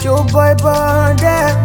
Joe boy born there.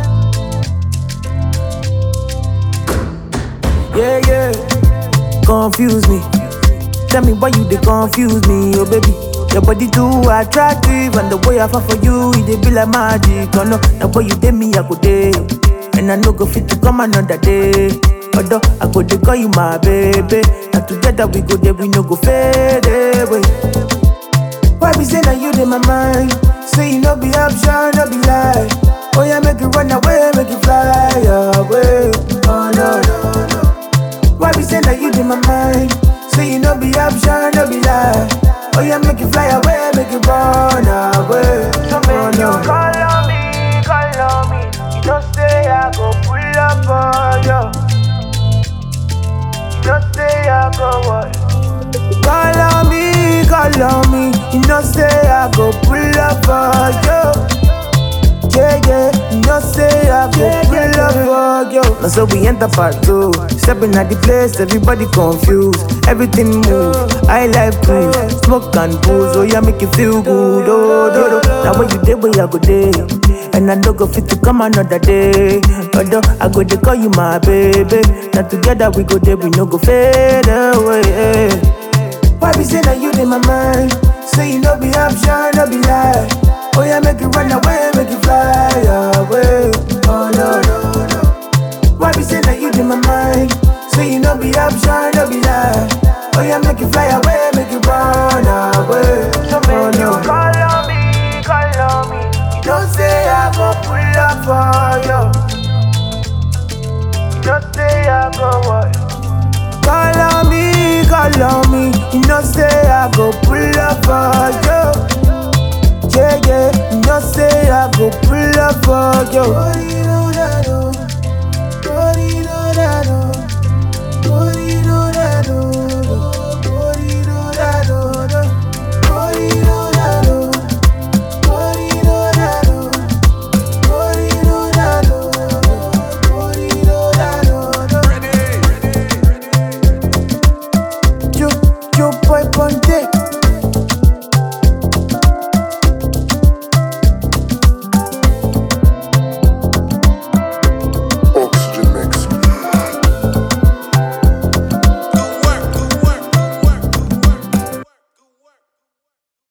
Yeah, yeah. Confuse me. Tell me why you they confuse me, oh baby. Your body too attractive, and the way I fall for you, it dey be like magic. Oh no, the way you did me, I go day, and I no go fit to come another day. Although I go dey call you my baby, and together we go there, we no go fade away. Why be say that you in my mind? Say you no be option, no be lie. Oh yeah, make it run away, make it fly away. Oh no, no, no. Why be say that you in my mind? Say you no be option, no be lie. Oh yeah, make it fly away, make it run away. So make you call on me, call on me. You don't say I go pull up for you. You don't say I go what? Call on me. You know say I go pull up for you. Yeah, yeah. You know say I go pull up for you. Now so we enter part 2. Stepping at the place, everybody confused. Everything move, I like cruise. Smoke and booze, oh yeah, make you feel good. Oh, do, do. Now when you day, where I go day. And I don't go fit to come another day. Although I go to call you my baby. Now together we go there, we no go fade away. Why be say that you in my mind? Say you no be option, no be lie. Oh yeah, make it run away, make it fly away. Oh no, no, no. Why be say that you in my mind? Say you no be option, no be lie. Oh yeah, make it fly away, make it run away. So make you call on me, call on me. You don't say I go pull up for you. You don't say I go what? Call on me. You know say I go pull up for